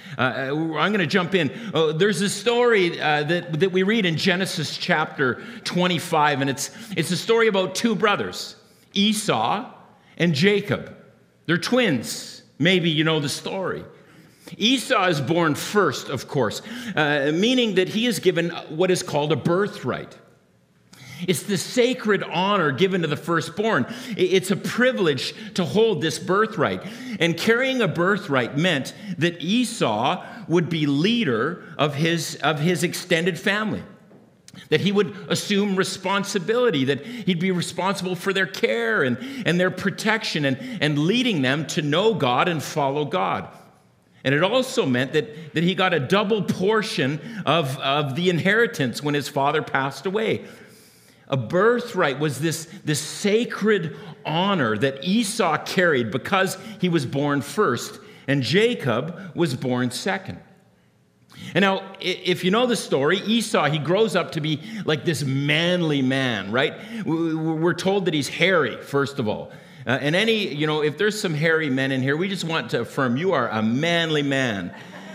I'm going to jump in. There's a story that we read in Genesis chapter 25, and it's a story about two brothers, Esau and Jacob. They're twins. Maybe you know the story. Esau is born first, of course, meaning that he is given what is called a birthright. It's the sacred honor given to the firstborn. It's a privilege to hold this birthright. And carrying a birthright meant that Esau would be leader of his extended family, that he would assume responsibility, that he'd be responsible for their care and their protection and leading them to know God and follow God. And it also meant that he got a double portion of the inheritance when his father passed away. A birthright was this sacred honor that Esau carried because he was born first, and Jacob was born second. And now, if you know the story, Esau, he grows up to be like this manly man, right? We're told that he's hairy, first of all. And if there's some hairy men in here, we just want to affirm you are a manly man.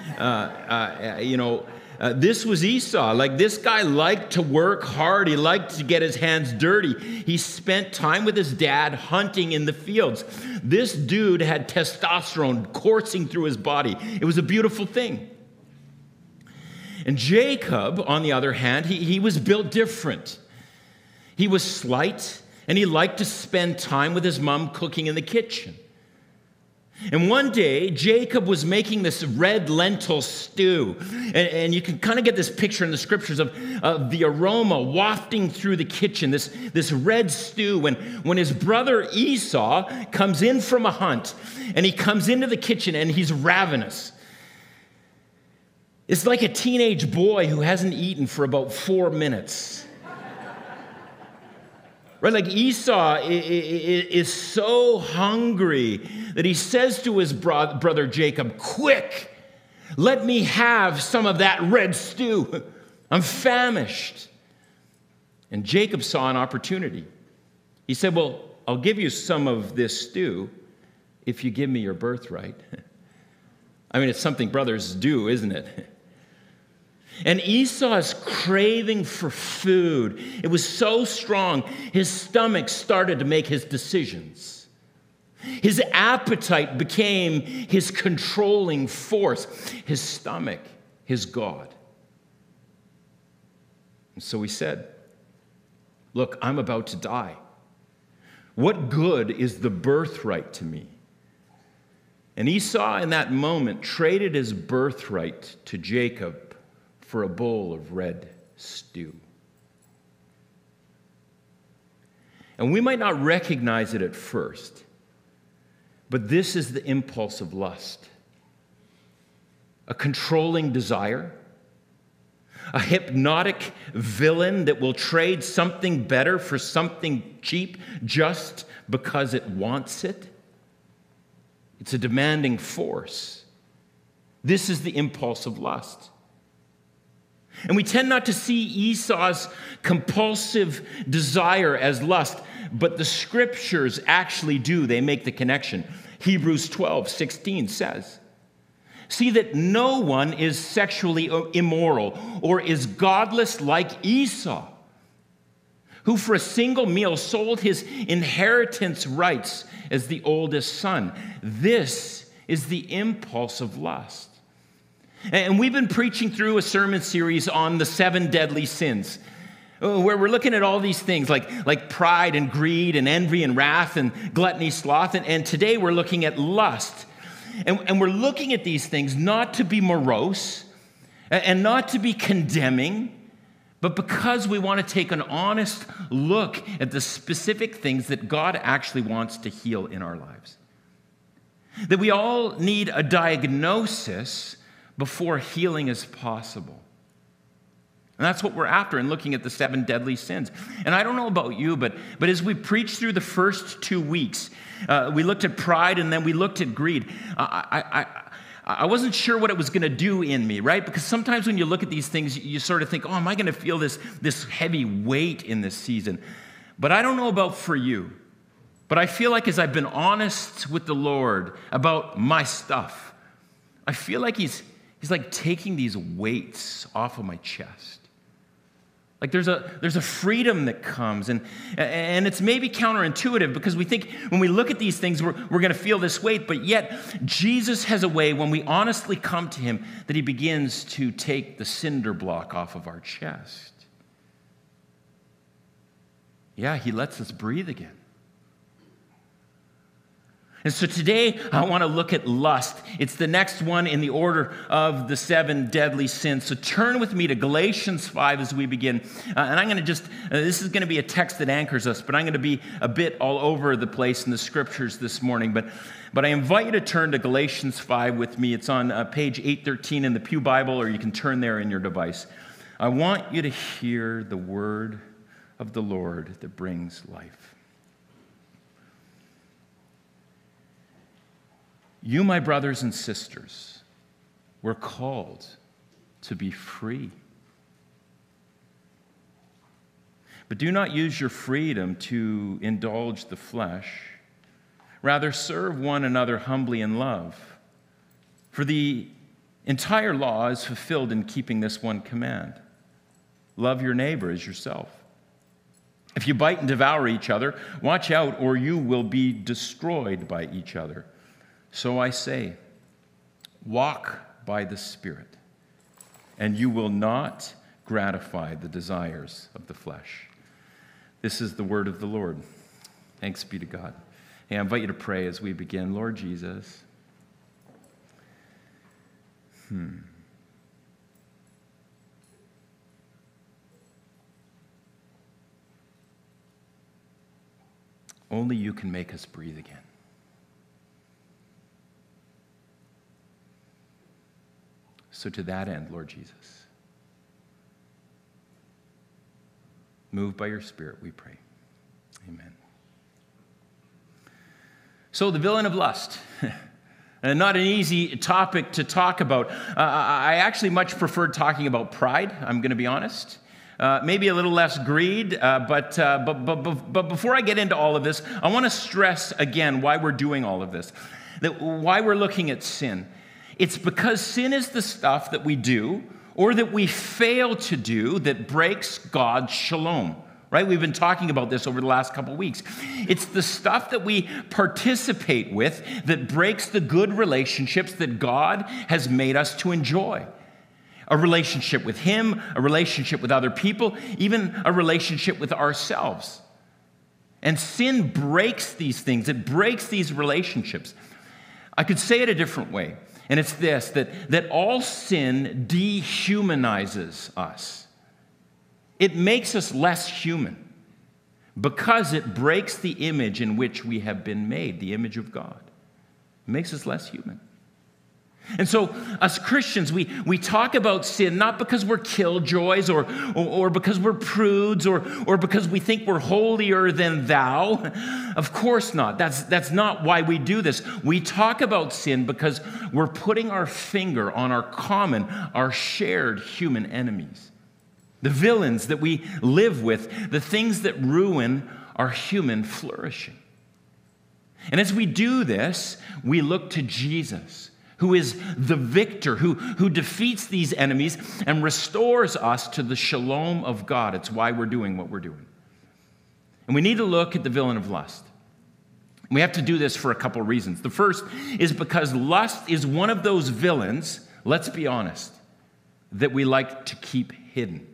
This was Esau. Like, this guy liked to work hard. He liked to get his hands dirty. He spent time with his dad hunting in the fields. This dude had testosterone coursing through his body. It was a beautiful thing. And Jacob, on the other hand, he was built different. He was slight, and he liked to spend time with his mom cooking in the kitchen. And one day, Jacob was making this red lentil stew. And you can kind of get this picture in the scriptures of the aroma wafting through the kitchen, this red stew. When his brother Esau comes in from a hunt, and he comes into the kitchen, and he's ravenous. It's like a teenage boy who hasn't eaten for about 4 minutes. Right, like Esau is so hungry that he says to his brother Jacob, "Quick, let me have some of that red stew. I'm famished." And Jacob saw an opportunity. He said, "Well, I'll give you some of this stew if you give me your birthright." I mean, it's something brothers do, isn't it? And Esau's craving for food, it was so strong, his stomach started to make his decisions. His appetite became his controlling force, his stomach, his God. And so he said, "Look, I'm about to die. What good is the birthright to me?" And Esau, in that moment, traded his birthright to Jacob for a bowl of red stew. And we might not recognize it at first, but this is the impulse of lust. A controlling desire, a hypnotic villain that will trade something better for something cheap just because it wants it. It's a demanding force. This is the impulse of lust. And we tend not to see Esau's compulsive desire as lust, but the scriptures actually do. They make the connection. Hebrews 12:16 says, "See that no one is sexually immoral or is godless like Esau, who for a single meal sold his inheritance rights as the oldest son." This is the impulse of lust. And we've been preaching through a sermon series on the 7 deadly sins, where we're looking at all these things like pride and greed and envy and wrath and gluttony, sloth. And today we're looking at lust. And we're looking at these things not to be morose and not to be condemning, but because we want to take an honest look at the specific things that God actually wants to heal in our lives. That we all need a diagnosis before healing is possible. And that's what we're after in looking at the 7 deadly sins. And I don't know about you, but as we preached through the first 2 weeks, we looked at pride and then we looked at greed. I wasn't sure what it was going to do in me, right? Because sometimes when you look at these things, you sort of think, oh, am I going to feel this heavy weight in this season? But I don't know about for you. But I feel like as I've been honest with the Lord about my stuff, I feel like He's He's like taking these weights off of my chest. Like there's a freedom that comes, and it's maybe counterintuitive because we think when we look at these things, we're going to feel this weight, but yet Jesus has a way when we honestly come to him that he begins to take the cinder block off of our chest. Yeah, he lets us breathe again. And so today, I want to look at lust. It's the next one in the order of the 7 deadly sins. So turn with me to Galatians 5 as we begin. And I'm going to this is going to be a text that anchors us, but I'm going to be a bit all over the place in the scriptures this morning. But I invite you to turn to Galatians 5 with me. It's on page 813 in the Pew Bible, or you can turn there in your device. I want you to hear the word of the Lord that brings life. You, my brothers and sisters, were called to be free. But do not use your freedom to indulge the flesh. Rather, serve one another humbly in love. For the entire law is fulfilled in keeping this one command: love your neighbor as yourself. If you bite and devour each other, watch out, or you will be destroyed by each other. So I say, walk by the Spirit, and you will not gratify the desires of the flesh. This is the word of the Lord. Thanks be to God. Hey, I invite you to pray as we begin. Lord Jesus, only you can make us breathe again. So to that end, Lord Jesus, move by your Spirit, we pray. Amen. So the villain of lust. And not an easy topic to talk about. I actually much preferred talking about pride, I'm going to be honest. Maybe a little less greed, but before I get into all of this, I want to stress again why we're doing all of this, why we're looking at sin. It's because sin is the stuff that we do or that we fail to do that breaks God's shalom, right? We've been talking about this over the last couple of weeks. It's the stuff that we participate with that breaks the good relationships that God has made us to enjoy. A relationship with him, a relationship with other people, even a relationship with ourselves. And sin breaks these things. It breaks these relationships. I could say it a different way. And it's this, that all sin dehumanizes us. It makes us less human because it breaks the image in which we have been made, the image of God. It makes us less human. And so, as Christians, we talk about sin not because we're killjoys or because we're prudes or because we think we're holier than thou. Of course not. That's not why we do this. We talk about sin because we're putting our finger on our shared human enemies. The villains that we live with, the things that ruin our human flourishing. And as we do this, we look to Jesus, who is the victor, who defeats these enemies and restores us to the shalom of God. It's why we're doing what we're doing. And we need to look at the villain of lust. We have to do this for a couple of reasons. The first is because lust is one of those villains, let's be honest, that we like to keep hidden.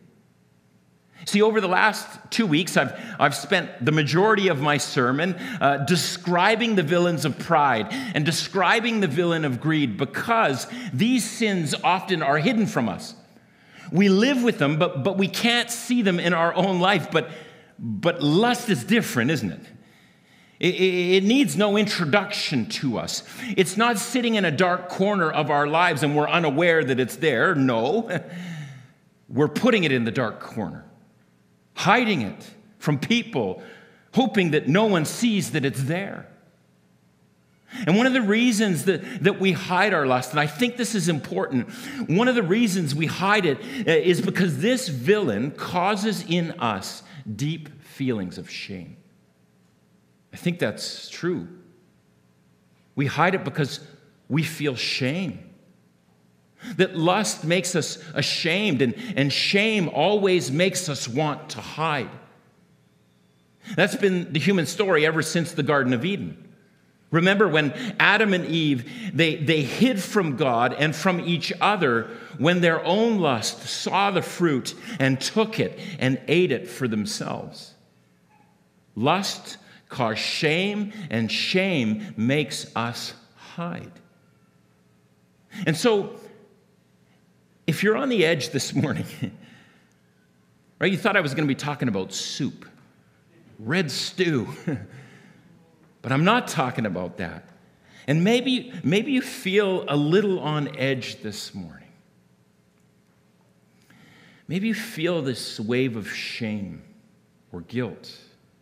See, over the last 2 weeks, I've spent the majority of my sermon describing the villains of pride and describing the villain of greed because these sins often are hidden from us. We live with them, but we can't see them in our own life. But lust is different, isn't it? It needs no introduction to us. It's not sitting in a dark corner of our lives and we're unaware that it's there. No, we're putting it in the dark corner. Hiding it from people, hoping that no one sees that it's there. And one of the reasons that we hide our lust, and I think this is important, one of the reasons we hide it is because this villain causes in us deep feelings of shame. I think that's true. We hide it because we feel shame. That lust makes us ashamed, and shame always makes us want to hide. That's been the human story ever since the Garden of Eden. Remember when Adam and Eve, they hid from God and from each other when their own lust saw the fruit and took it and ate it for themselves. Lust caused shame, and shame makes us hide. And so, if you're on the edge this morning, right, you thought I was going to be talking about soup, red stew. But I'm not talking about that. And maybe you feel a little on edge this morning. Maybe you feel this wave of shame or guilt.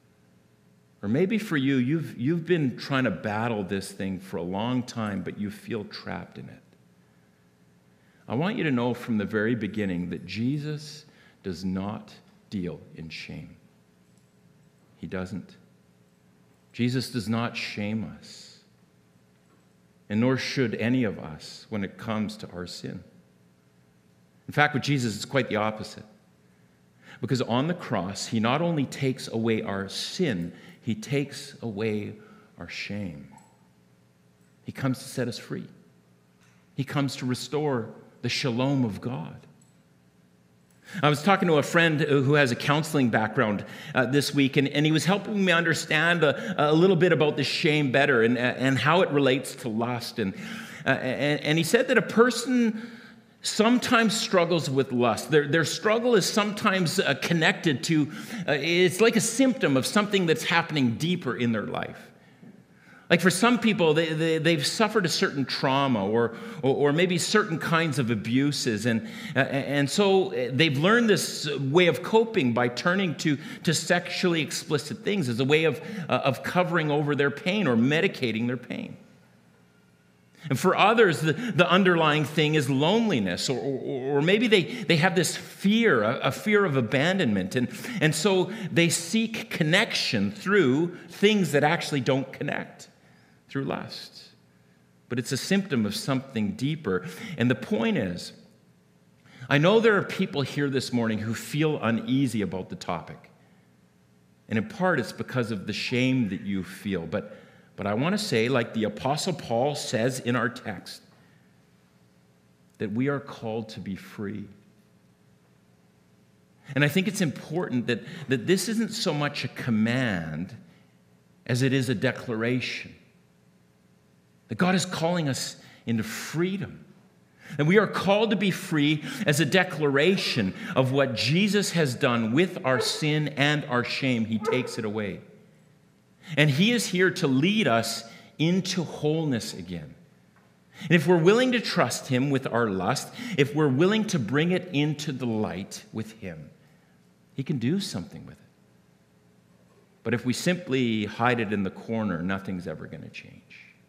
Or maybe for you, you've been trying to battle this thing for a long time, but you feel trapped in it. I want you to know from the very beginning that Jesus does not deal in shame. He doesn't. Jesus does not shame us, and nor should any of us when it comes to our sin. In fact, with Jesus, it's quite the opposite. Because on the cross, he not only takes away our sin, he takes away our shame. He comes to set us free. He comes to restore the shalom of God. I was talking to a friend who has a counseling background this week, and he was helping me understand a little bit about the shame better and how it relates to lust. And he said that a person sometimes struggles with lust. Their struggle is sometimes connected to, it's like a symptom of something that's happening deeper in their life. Like for some people, they've suffered a certain trauma or maybe certain kinds of abuses. And so they've learned this way of coping by turning to sexually explicit things as a way of covering over their pain or medicating their pain. And for others, the underlying thing is loneliness, or maybe they have this fear, a fear of abandonment. And so they seek connection through things that actually don't connect. Through lust. But it's a symptom of something deeper. And the point is, I know there are people here this morning who feel uneasy about the topic. And in part, it's because of the shame that you feel. But I want to say, like the Apostle Paul says in our text, that we are called to be free. And I think it's important that this isn't so much a command as it is a declaration. That God is calling us into freedom. And we are called to be free as a declaration of what Jesus has done with our sin and our shame. He takes it away. And he is here to lead us into wholeness again. And if we're willing to trust him with our lust, if we're willing to bring it into the light with him, he can do something with it. But if we simply hide it in the corner, nothing's ever going to change.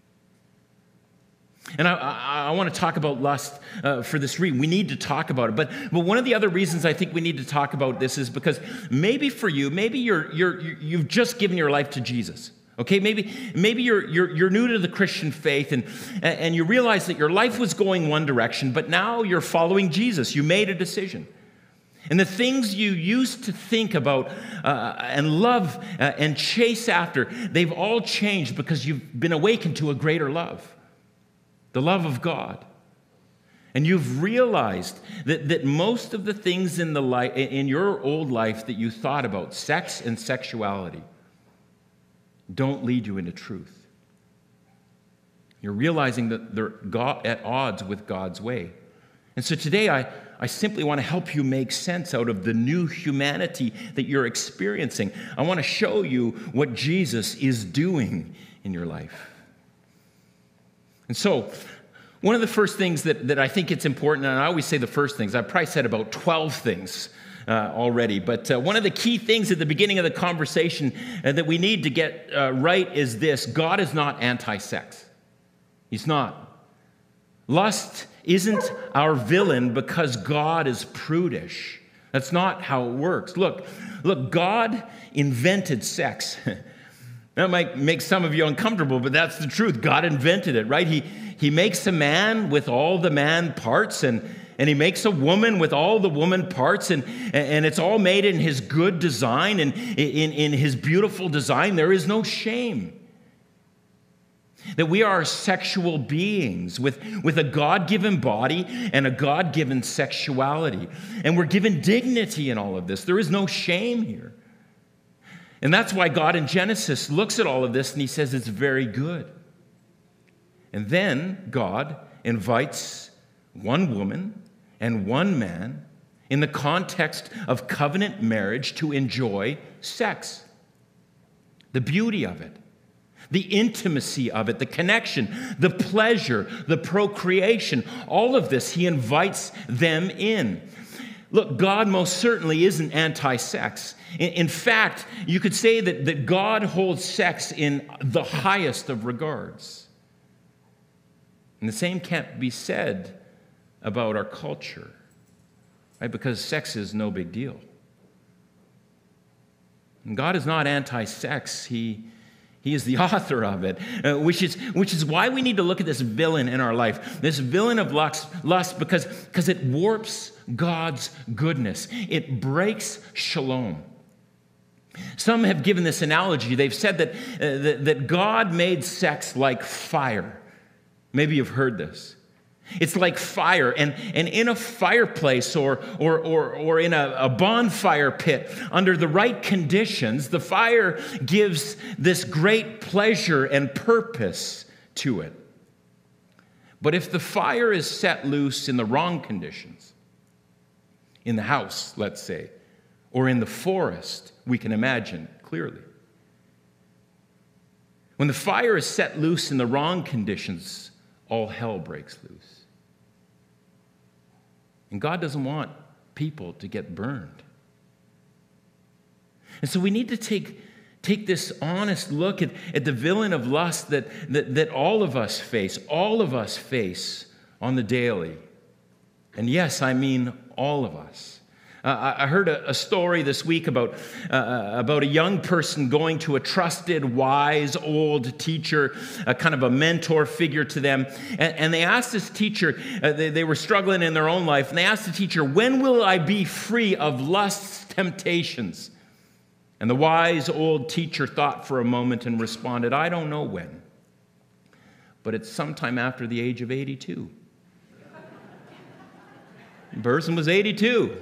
And I want to talk about lust for this reason. We need to talk about it. But one of the other reasons I think we need to talk about this is because maybe for you, maybe you've just given your life to Jesus. Okay, maybe you're new to the Christian faith and you realize that your life was going one direction, but now you're following Jesus. You made a decision. And the things you used to think about and love and chase after, they've all changed because you've been awakened to a greater love. The love of God. And you've realized that most of the things in your old life that you thought about, sex and sexuality, don't lead you into truth. You're realizing that they're at odds with God's way. And so today I simply want to help you make sense out of the new humanity that you're experiencing. I want to show you what Jesus is doing in your life. And so, one of the first things that I think it's important, and I always say the first things, I've probably said about 12 things already, but one of the key things at the beginning of the conversation that we need to get right is this: God is not anti-sex. He's not. Lust isn't our villain because God is prudish. That's not how it works. Look, God invented sex. That might make some of you uncomfortable, but that's the truth. God invented it, right? He makes a man with all the man parts, and he makes a woman with all the woman parts, and it's all made in his good design, and in his beautiful design. There is no shame. That we are sexual beings with a God-given body and a God-given sexuality. And we're given dignity in all of this. There is no shame here. And that's why God in Genesis looks at all of this and he says it's very good. And then God invites one woman and one man in the context of covenant marriage to enjoy sex. The beauty of it, the intimacy of it, the connection, the pleasure, the procreation, all of this, he invites them in. Look, God most certainly isn't anti-sex. In fact, you could say that God holds sex in the highest of regards. And the same can't be said about our culture, right? Because sex is no big deal. And God is not anti-sex. He is the author of it, which is why we need to look at this villain in our life, this villain of lust, because it warps God's goodness. It breaks shalom. Some have given this analogy. They've said that God made sex like fire. Maybe you've heard this. It's like fire, and in a fireplace or in a bonfire pit, under the right conditions, the fire gives this great pleasure and purpose to it. But if the fire is set loose in the wrong conditions, in the house, let's say, or in the forest, we can imagine clearly. When the fire is set loose in the wrong conditions, all hell breaks loose. And God doesn't want people to get burned. And so we need to take this honest look at the villain of lust that all of us face on the daily. And yes, I mean all of us. I heard a story this week about a young person going to a trusted, wise, old teacher, a kind of a mentor figure to them. And they asked this teacher, they were struggling in their own life, and they asked the teacher, "When will I be free of lust's temptations?" And the wise, old teacher thought for a moment and responded, "I don't know when, but it's sometime after the age of 82. The person was 82.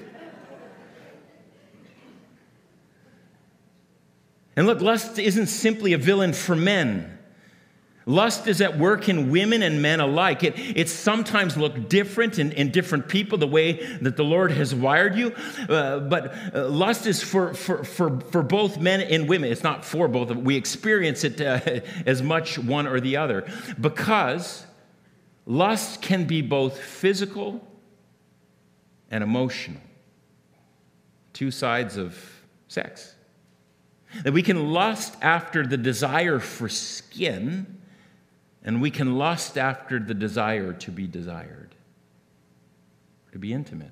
And look, lust isn't simply a villain for men. Lust is at work in women and men alike. It sometimes looks different in different people, the way that the Lord has wired you. But lust is for both men and women. It's not for both. We experience it as much one or the other. Because lust can be both physical and emotional. Two sides of sex. That we can lust after the desire for skin, and we can lust after the desire to be desired, to be intimate.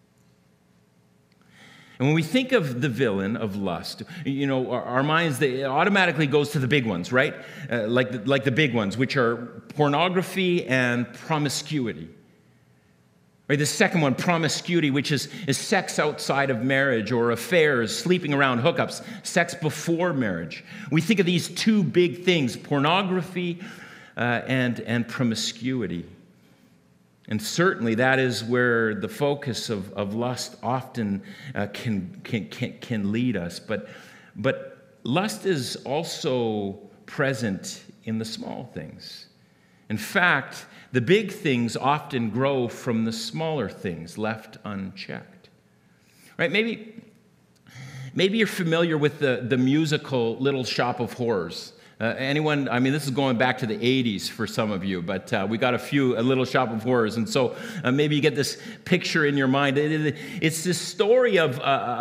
And when we think of the villain of lust, our minds, it automatically goes to the big ones, right? Like the big ones, which are pornography and promiscuity. Right, the second one, promiscuity, which is sex outside of marriage, or affairs, sleeping around, hookups, sex before marriage. We think of these two big things, pornography and promiscuity. And certainly that is where the focus of lust often can lead us. But lust is also present in the small things. In fact, the big things often grow from the smaller things left unchecked. Right? Maybe you're familiar with the musical Little Shop of Horrors. Anyone? I mean, this is going back to the 80s for some of you, but we got a Little Shop of Horrors, and so maybe you get this picture in your mind. It's this story of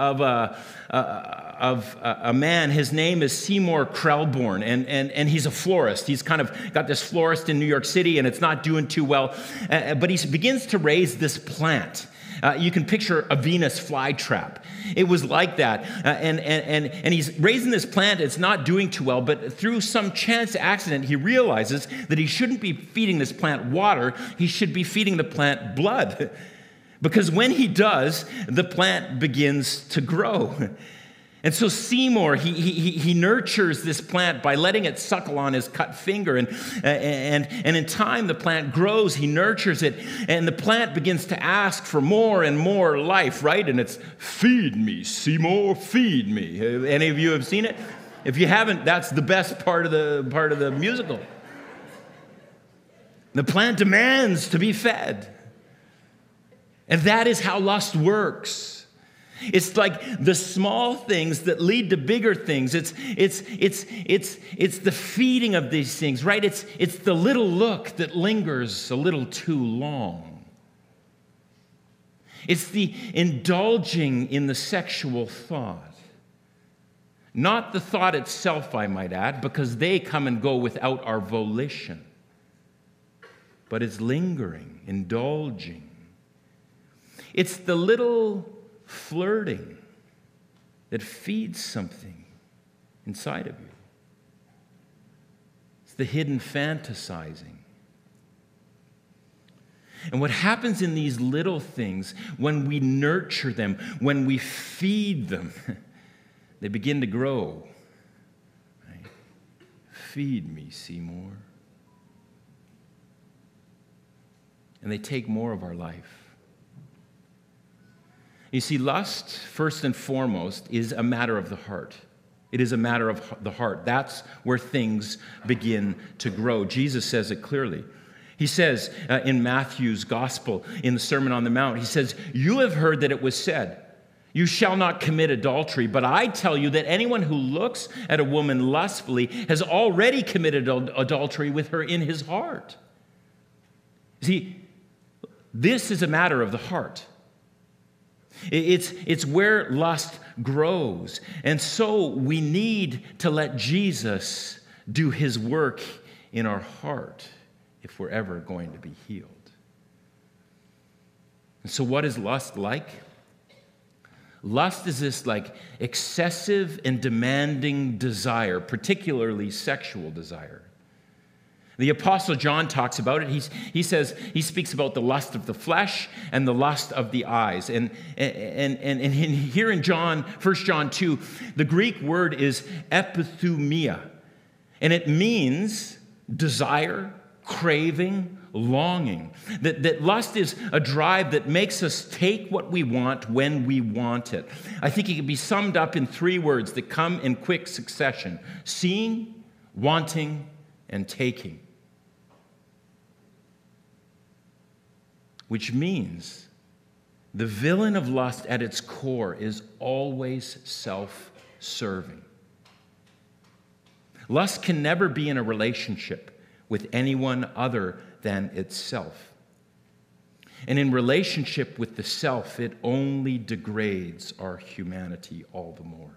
a man. His name is Seymour Krelborn, and he's a florist. He's kind of got this florist in New York City, and it's not doing too well. But he begins to raise this plant. You can picture a Venus flytrap. It was like that. And he's raising this plant. It's not doing too well, but through some chance accident, he realizes that he shouldn't be feeding this plant water. He should be feeding the plant blood. Because when he does, the plant begins to grow. And so Seymour, he nurtures this plant by letting it suckle on his cut finger. And in time, the plant grows. He nurtures it. And the plant begins to ask for more and more life, right? And it's, feed me, Seymour, feed me. Any of you have seen it? If you haven't, that's the best part of the musical. The plant demands to be fed. And that is how lust works. It's like the small things that lead to bigger things. It's the feeding of these things, right? It's the little look that lingers a little too long. It's the indulging in the sexual thought. Not the thought itself, I might add, because they come and go without our volition. But it's lingering, indulging. It's the little flirting that feeds something inside of you. It's the hidden fantasizing. And what happens in these little things, when we nurture them, when we feed them, they begin to grow. Right? Feed me, Seymour. And they take more of our life. You see, lust, first and foremost, is a matter of the heart. It is a matter of the heart. That's where things begin to grow. Jesus says it clearly. He says in Matthew's gospel, in the Sermon on the Mount, he says, "You have heard that it was said, 'You shall not commit adultery.' But I tell you that anyone who looks at a woman lustfully has already committed adultery with her in his heart." See, this is a matter of the heart. It's where lust grows. And so we need to let Jesus do his work in our heart if we're ever going to be healed. And so what is lust like? Lust is this like excessive and demanding desire, particularly sexual desire. The Apostle John talks about it. He says, he speaks about the lust of the flesh and the lust of the eyes. And here in 1 John 2, the Greek word is epithumia. And it means desire, craving, longing. That lust is a drive that makes us take what we want when we want it. I think it can be summed up in 3 words that come in quick succession: seeing, wanting, and taking. Which means the villain of lust at its core is always self-serving. Lust can never be in a relationship with anyone other than itself. And in relationship with the self, it only degrades our humanity all the more.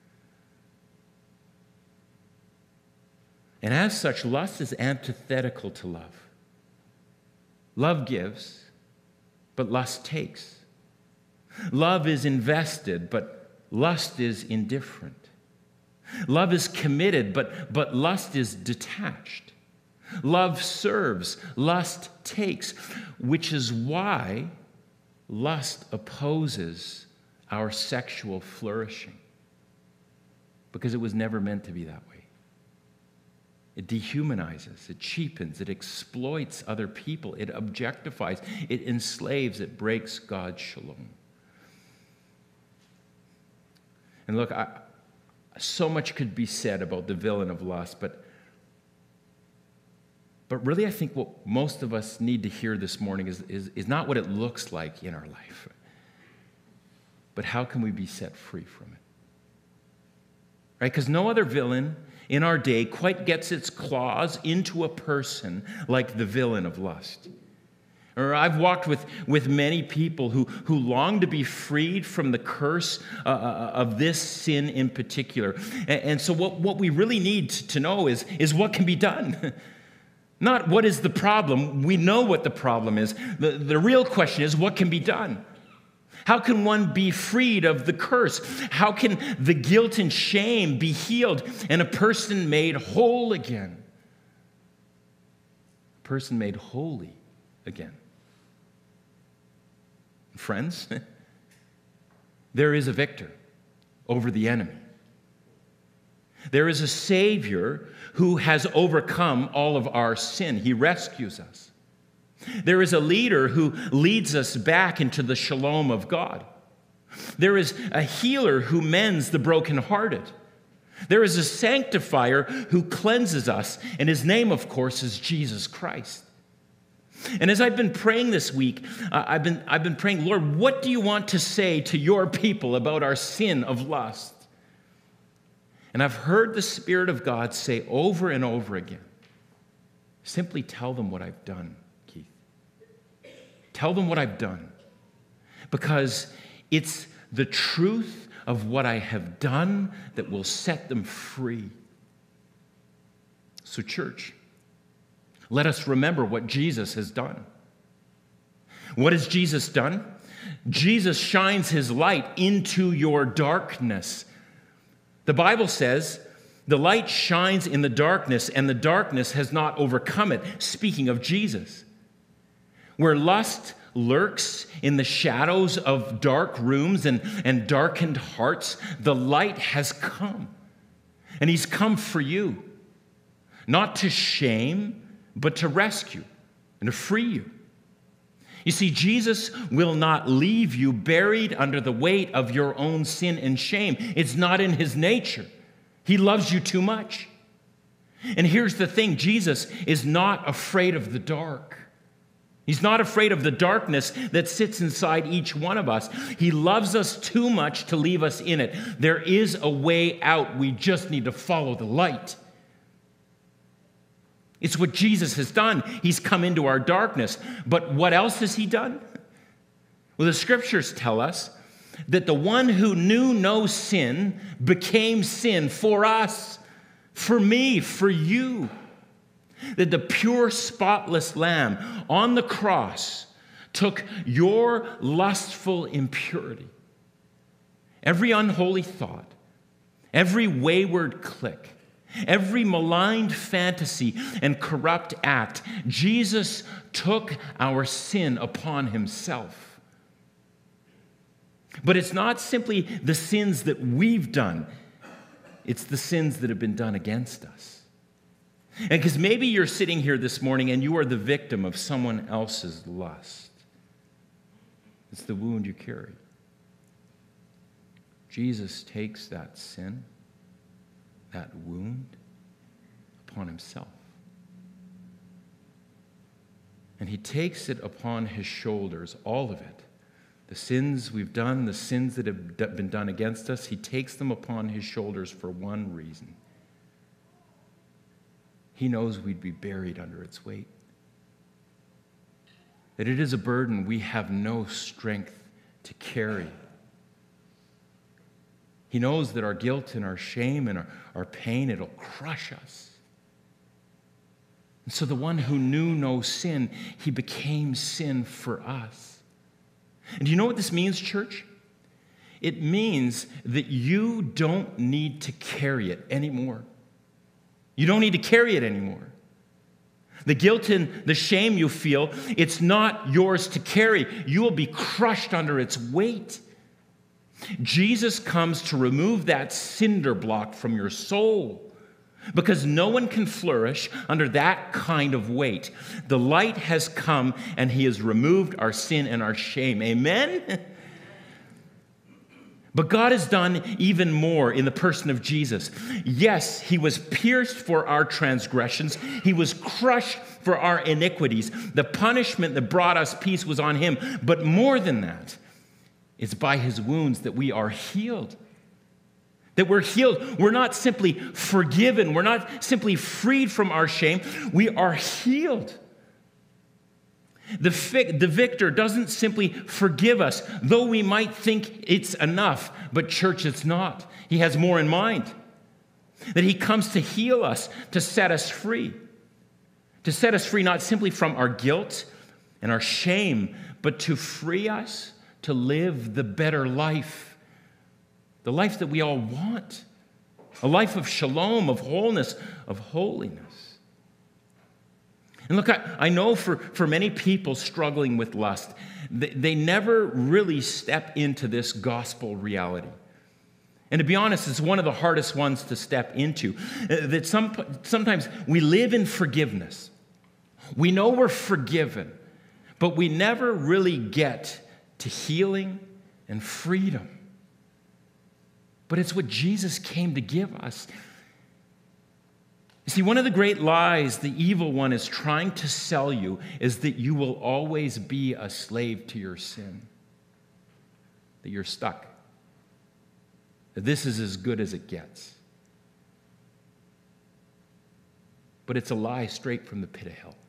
And as such, lust is antithetical to love. Love gives, but lust takes. Love is invested, but lust is indifferent. Love is committed, but lust is detached. Love serves, lust takes, which is why lust opposes our sexual flourishing, because it was never meant to be that way. It dehumanizes, it cheapens, it exploits other people, it objectifies, it enslaves, it breaks God's shalom. And look, so much could be said about the villain of lust, but really I think what most of us need to hear this morning is not what it looks like in our life, but how can we be set free from it? Right? Because no other villain in our day quite gets its claws into a person like the villain of lust. Or I've walked with many people who long to be freed from the curse of this sin in particular. And so what we really need to know is what can be done. Not what is the problem. We know what the problem is. The real question is what can be done. How can one be freed of the curse? How can the guilt and shame be healed and a person made whole again? A person made holy again. Friends, there is a victor over the enemy. There is a Savior who has overcome all of our sin. He rescues us. There is a leader who leads us back into the shalom of God. There is a healer who mends the brokenhearted. There is a sanctifier who cleanses us, and his name, of course, is Jesus Christ. And as I've been praying this week, I've been praying, Lord, what do you want to say to your people about our sin of lust? And I've heard the Spirit of God say over and over again, simply tell them what I've done, Keith. Tell them what I've done. Because it's the truth of what I have done that will set them free. So, church, let us remember what Jesus has done. What has Jesus done? Jesus shines his light into your darkness. The Bible says the light shines in the darkness, and the darkness has not overcome it. Speaking of Jesus. Where lust lurks in the shadows of dark rooms and darkened hearts, the light has come. And he's come for you. Not to shame, but to rescue and to free you. You see, Jesus will not leave you buried under the weight of your own sin and shame. It's not in his nature. He loves you too much. And here's the thing, Jesus is not afraid of the dark. He's not afraid of the darkness that sits inside each one of us. He loves us too much to leave us in it. There is a way out. We just need to follow the light. It's what Jesus has done. He's come into our darkness. But what else has he done? Well, the scriptures tell us that the one who knew no sin became sin for us, for me, for you. That the pure, spotless Lamb on the cross took your lustful impurity, every unholy thought, every wayward click, every maligned fantasy and corrupt act. Jesus took our sin upon himself. But it's not simply the sins that we've done. It's the sins that have been done against us. And because maybe you're sitting here this morning and you are the victim of someone else's lust. It's the wound you carry. Jesus takes that sin, that wound, upon himself. And he takes it upon his shoulders, all of it. The sins we've done, the sins that have been done against us, he takes them upon his shoulders for one reason. He knows we'd be buried under its weight. That it is a burden we have no strength to carry. He knows that our guilt and our shame and our pain, it'll crush us. And so the one who knew no sin, he became sin for us. And do you know what this means, church? It means that you don't need to carry it anymore. You don't need to carry it anymore. The guilt and the shame you feel, it's not yours to carry. You will be crushed under its weight. Jesus comes to remove that cinder block from your soul because no one can flourish under that kind of weight. The light has come and he has removed our sin and our shame. Amen? But God has done even more in the person of Jesus. Yes, he was pierced for our transgressions. He was crushed for our iniquities. The punishment that brought us peace was on him. But more than that, it's by his wounds that we are healed. That we're healed. We're not simply forgiven. We're not simply freed from our shame. We are healed. The victor doesn't simply forgive us, though we might think it's enough, but church, it's not. He has more in mind. That he comes to heal us, to set us free. To set us free not simply from our guilt and our shame, but to free us, to live the better life, the life that we all want, a life of shalom, of wholeness, of holiness. And look, I know for many people struggling with lust, they never really step into this gospel reality. And to be honest, it's one of the hardest ones to step into. That sometimes we live in forgiveness. We know we're forgiven, but we never really get to healing and freedom. But it's what Jesus came to give us. You see, one of the great lies the evil one is trying to sell you is that you will always be a slave to your sin, that you're stuck. This is as good as it gets. But it's a lie straight from the pit of hell.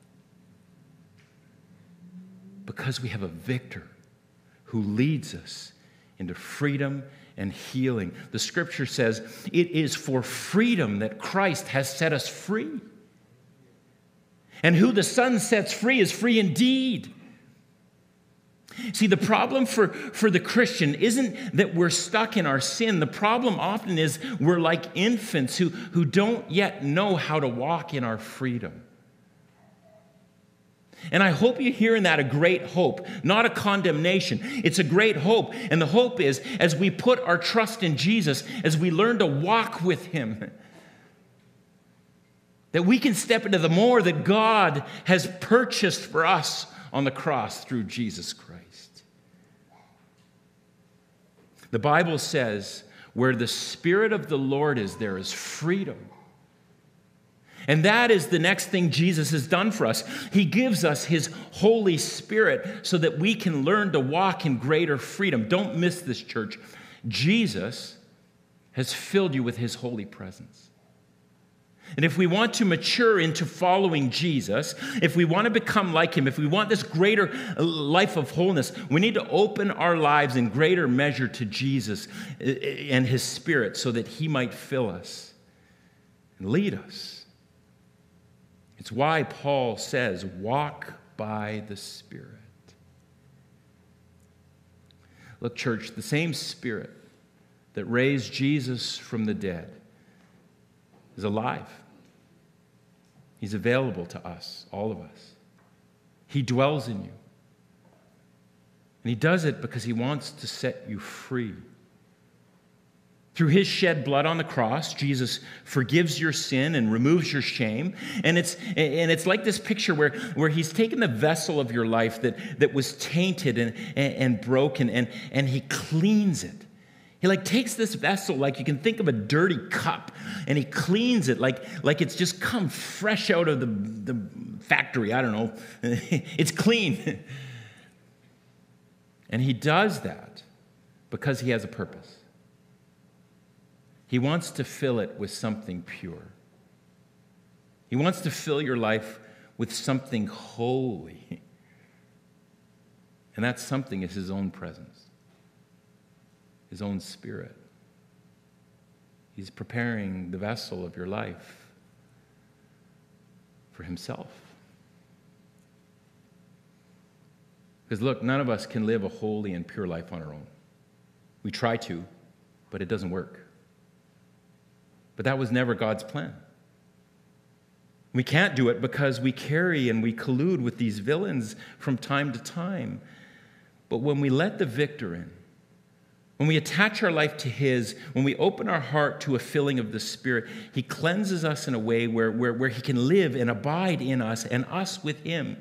Because we have a victor who leads us into freedom and healing. The scripture says it is for freedom that Christ has set us free. And who the Son sets free is free indeed. See, the problem for the Christian isn't that we're stuck in our sin. The problem often is we're like infants who don't yet know how to walk in our freedom. And I hope you're hearing that a great hope, not a condemnation. It's a great hope. And the hope is as we put our trust in Jesus, as we learn to walk with him, that we can step into the more that God has purchased for us on the cross through Jesus Christ. The Bible says, where the Spirit of the Lord is, there is freedom. And that is the next thing Jesus has done for us. He gives us his Holy Spirit so that we can learn to walk in greater freedom. Don't miss this, church. Jesus has filled you with his holy presence. And if we want to mature into following Jesus, if we want to become like him, if we want this greater life of wholeness, we need to open our lives in greater measure to Jesus and his Spirit so that he might fill us and lead us. It's why Paul says, walk by the Spirit. Look, church, the same Spirit that raised Jesus from the dead is alive. He's available to us, all of us. He dwells in you. And he does it because he wants to set you free. Through his shed blood on the cross, Jesus forgives your sin and removes your shame. And it's like this picture where he's taken the vessel of your life that was tainted and broken, and he cleans it. He takes this vessel, like you can think of a dirty cup, and he cleans it like it's just come fresh out of the factory. I don't know. It's clean. And he does that because he has a purpose. He wants to fill it with something pure. He wants to fill your life with something holy. And that something is his own presence. His own Spirit. He's preparing the vessel of your life for himself. Because look, none of us can live a holy and pure life on our own. We try to, but it doesn't work. But that was never God's plan. We can't do it because we carry and we collude with these villains from time to time. But when we let the victor in, when we attach our life to his, when we open our heart to a filling of the Spirit, he cleanses us in a way where he can live and abide in us and us with him.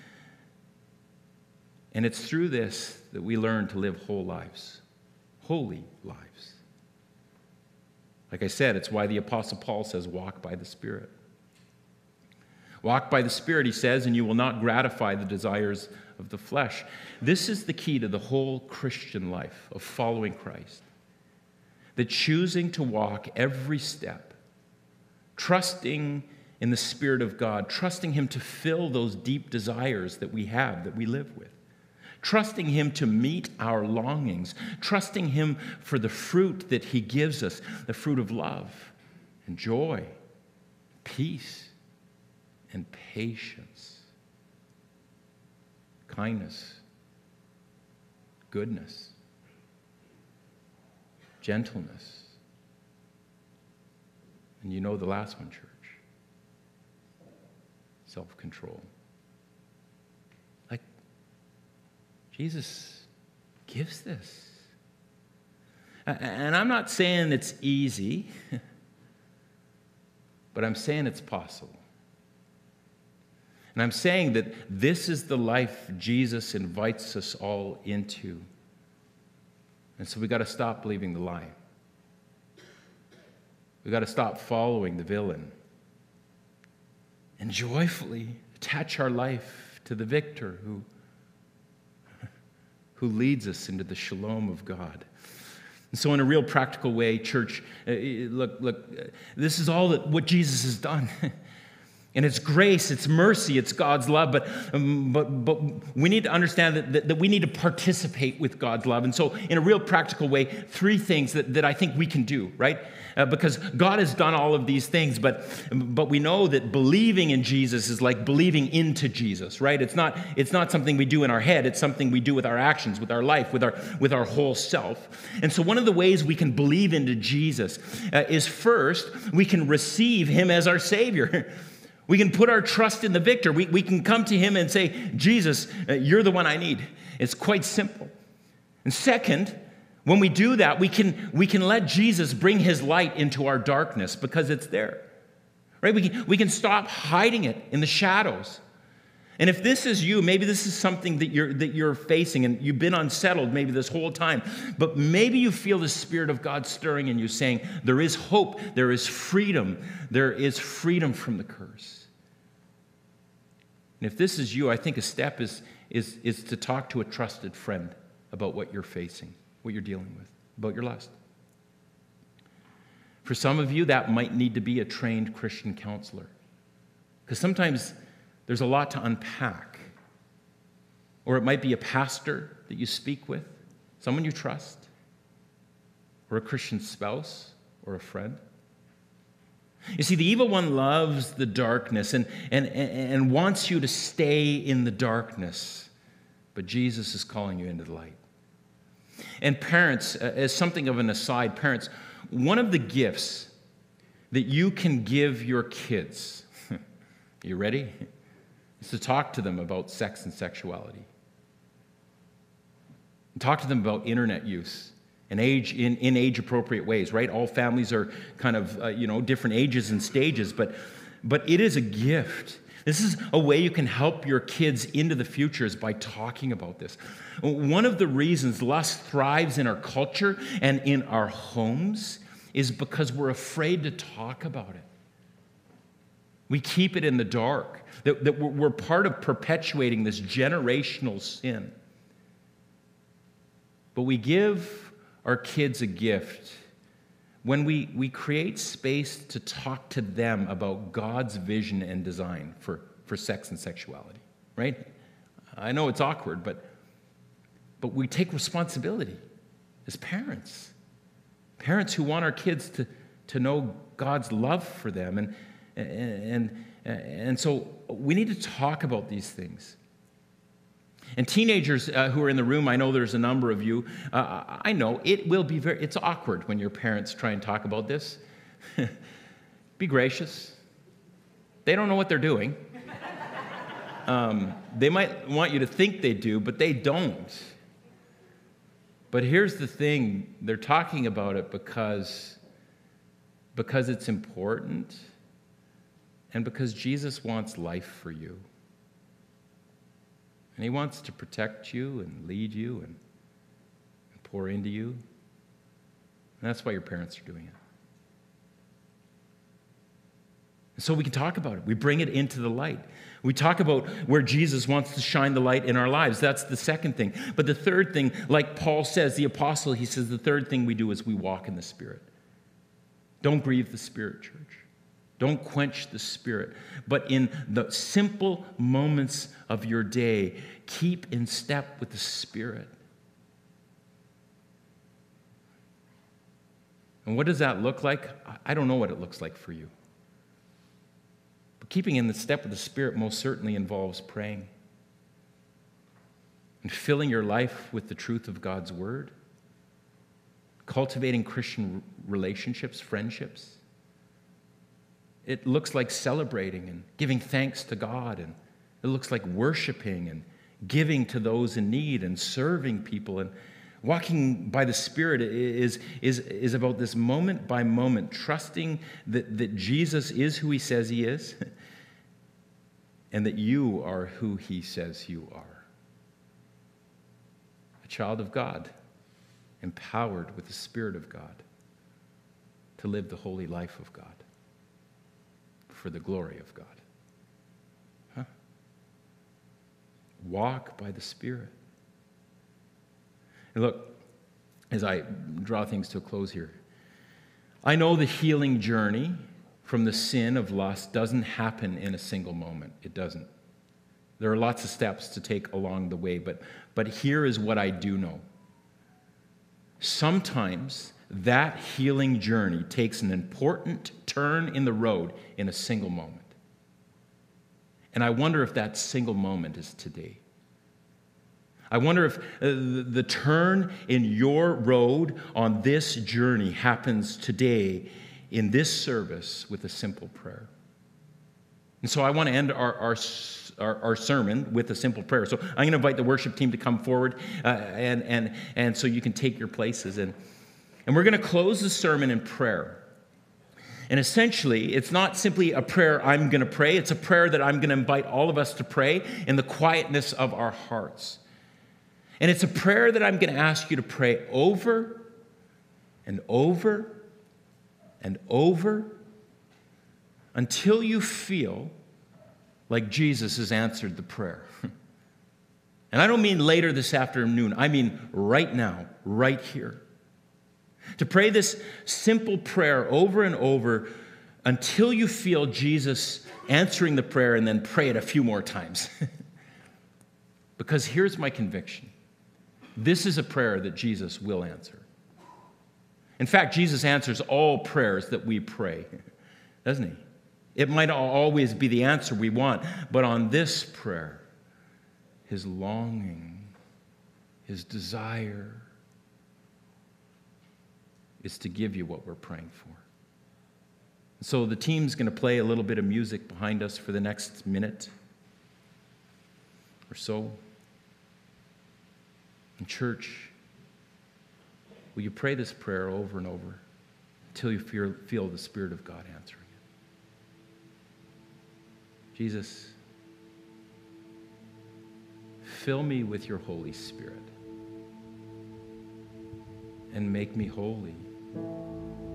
And it's through this that we learn to live whole lives, holy lives. Like I said, it's why the Apostle Paul says, walk by the Spirit. Walk by the Spirit, he says, and you will not gratify the desires of the flesh. This is the key to the whole Christian life of following Christ. That choosing to walk every step, trusting in the Spirit of God, trusting him to fill those deep desires that we have, that we live with. Trusting him to meet our longings, trusting him for the fruit that he gives us, the fruit of love and joy, peace and patience, kindness, goodness, gentleness. And you know the last one, church. Self-control. Like, Jesus gives this. And I'm not saying it's easy, but I'm saying it's possible. And I'm saying that this is the life Jesus invites us all into. And so we got to stop believing the lie. We got to stop following the villain and joyfully attach our life to the victor who leads us into the shalom of God. And so in a real practical way, church, look, this is all what Jesus has done. And it's grace, it's mercy, it's God's love, but we need to understand that we need to participate with God's love. And so in a real practical way, three things that I think we can do, right? Because God has done all of these things, but we know that believing in Jesus is like believing into Jesus, right? It's not something we do in our head, it's something we do with our actions, with our life, with our whole self. And so one of the ways we can believe into Jesus is first, we can receive him as our Savior. We can put our trust in the victor. We can come to him and say, Jesus, you're the one I need. It's quite simple. And second, when we do that, we can let Jesus bring his light into our darkness because it's there. Right? We can stop hiding it in the shadows. And if this is you, maybe this is something that you're facing and you've been unsettled maybe this whole time, but maybe you feel the Spirit of God stirring in you saying, there is hope, there is freedom from the curse. And if this is you, I think a step is to talk to a trusted friend about what you're facing, what you're dealing with, about your lust. For some of you, that might need to be a trained Christian counselor. Because sometimes there's a lot to unpack. Or it might be a pastor that you speak with, someone you trust, or a Christian spouse or a friend. You see, the evil one loves the darkness and wants you to stay in the darkness. But Jesus is calling you into the light. And parents, as something of an aside, parents, one of the gifts that you can give your kids, you ready? Is to talk to them about sex and sexuality. And talk to them about internet use and age in age-appropriate ways, right? All families are kind of, different ages and stages, but it is a gift. This is a way you can help your kids into the future is by talking about this. One of the reasons lust thrives in our culture and in our homes is because we're afraid to talk about it. We keep it in the dark. That we're part of perpetuating this generational sin. But we give our kids a gift when we create space to talk to them about God's vision and design for sex and sexuality, right? I know it's awkward, but we take responsibility as parents. Parents who want our kids to know God's love for them. And so we need to talk about these things. And teenagers who are in the room, I know there's a number of you. I know it will be it's awkward when your parents try and talk about this. Be gracious. They don't know what they're doing. They might want you to think they do, but they don't. But here's the thing. They're talking about it because it's important and because Jesus wants life for you. And he wants to protect you and lead you and pour into you. And that's why your parents are doing it. And so we can talk about it. We bring it into the light. We talk about where Jesus wants to shine the light in our lives. That's the second thing. But the third thing, like Paul says, the apostle, he says the third thing we do is we walk in the Spirit. Don't grieve the Spirit, church. Don't quench the Spirit. But in the simple moments of your day, keep in step with the Spirit. And what does that look like? I don't know what it looks like for you. But keeping in the step with the Spirit most certainly involves praying. and filling your life with the truth of God's word, cultivating Christian relationships, friendships. It looks like celebrating and giving thanks to God, and it looks like worshiping and giving to those in need and serving people. And walking by the Spirit is about this moment by moment, trusting that Jesus is who he says he is and that you are who he says you are. A child of God, empowered with the Spirit of God to live the holy life of God for the glory of God. Huh? Walk by the Spirit. And look, as I draw things to a close here, I know the healing journey from the sin of lust doesn't happen in a single moment. It doesn't. There are lots of steps to take along the way, but here is what I do know. Sometimes that healing journey takes an important turn in the road in a single moment. And I wonder if that single moment is today. I wonder if the turn in your road on this journey happens today in this service with a simple prayer. And so I want to end our sermon with a simple prayer. So I'm going to invite the worship team to come forward, and so you can take your places. And we're going to close the sermon in prayer. And essentially, it's not simply a prayer I'm going to pray. It's a prayer that I'm going to invite all of us to pray in the quietness of our hearts. And it's a prayer that I'm going to ask you to pray over and over and over until you feel like Jesus has answered the prayer. And I don't mean later this afternoon. I mean right now, right here. To pray this simple prayer over and over until you feel Jesus answering the prayer, and then pray it a few more times. Because here's my conviction. This is a prayer that Jesus will answer. In fact, Jesus answers all prayers that we pray, doesn't he? It might not always be the answer we want, but on this prayer, his longing, his desire is to give you what we're praying for. So the team's going to play a little bit of music behind us for the next minute or so. In church, will you pray this prayer over and over until you feel the Spirit of God answering it? Jesus, fill me with your Holy Spirit and make me holy